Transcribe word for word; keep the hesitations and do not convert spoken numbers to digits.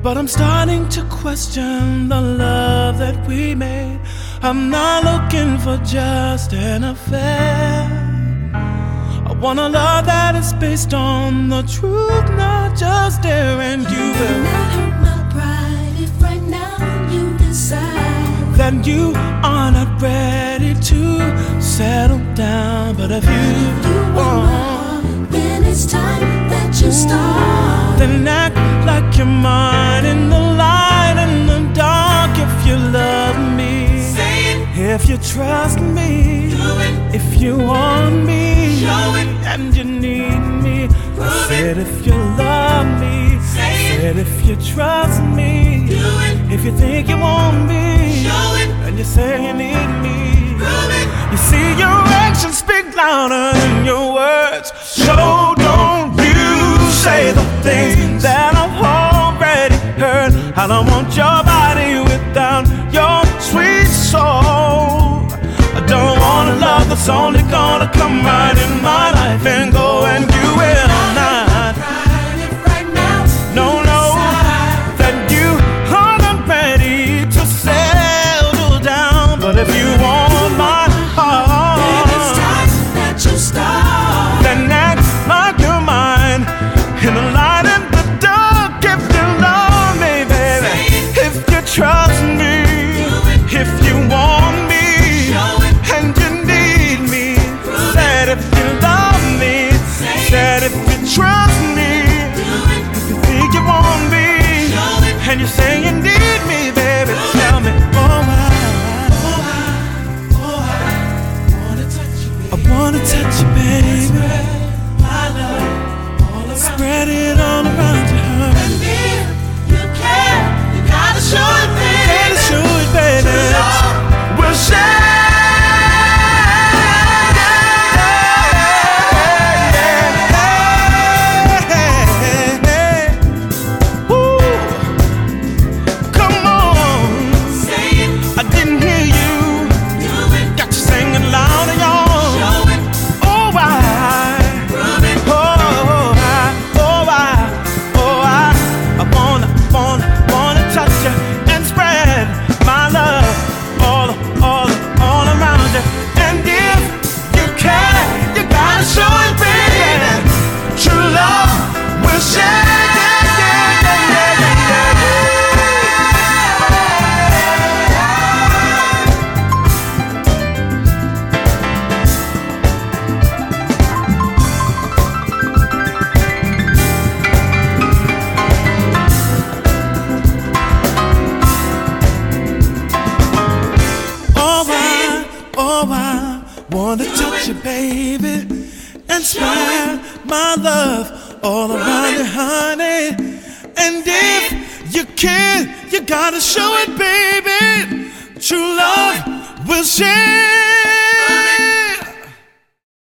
But I'm starting to question the love that we made. I'm not looking for just an affair. I want a love that is based on the truth, not just dare. And you will not hurt my pride if right now you decide that you are not ready to settle down. But if you, you want my heart, then it's time that you start. Then act like you're mine in the light and the dark. If you love me, say it. If you trust me, do it. If you want me, show it. And you need me, prove I said it. if you love me, say I said it. if you trust me, do it. If you think you want me, show it. And you say you need me, prove it. You see your actions speak louder than your words. So don't you say the things that I've already heard. I don't want your body without your sweet soul. I don't want a love that's only gonna come right in my life and go, and you will not. Right now, no, no, that you are not ready to settle down. But if you want my heart, then it's time that you start. Then act like you're mine in the light and the dark. If you love me, baby, if you trust me, if you want me, and you need me, said if you love me, said if you trust me, if you think you want me, and you say you need me, baby, tell me, oh I, oh I, oh I wanna touch you, baby. I wanna touch you, baby. Spread my love all around, spread it all around you, honey. And if you care, you gotta show it, baby. Gotta show it, baby. We'll share. Oh, I wanna touch you, baby, and spread my love all around you, honey. And if you can, you gotta show it, baby. True love will share.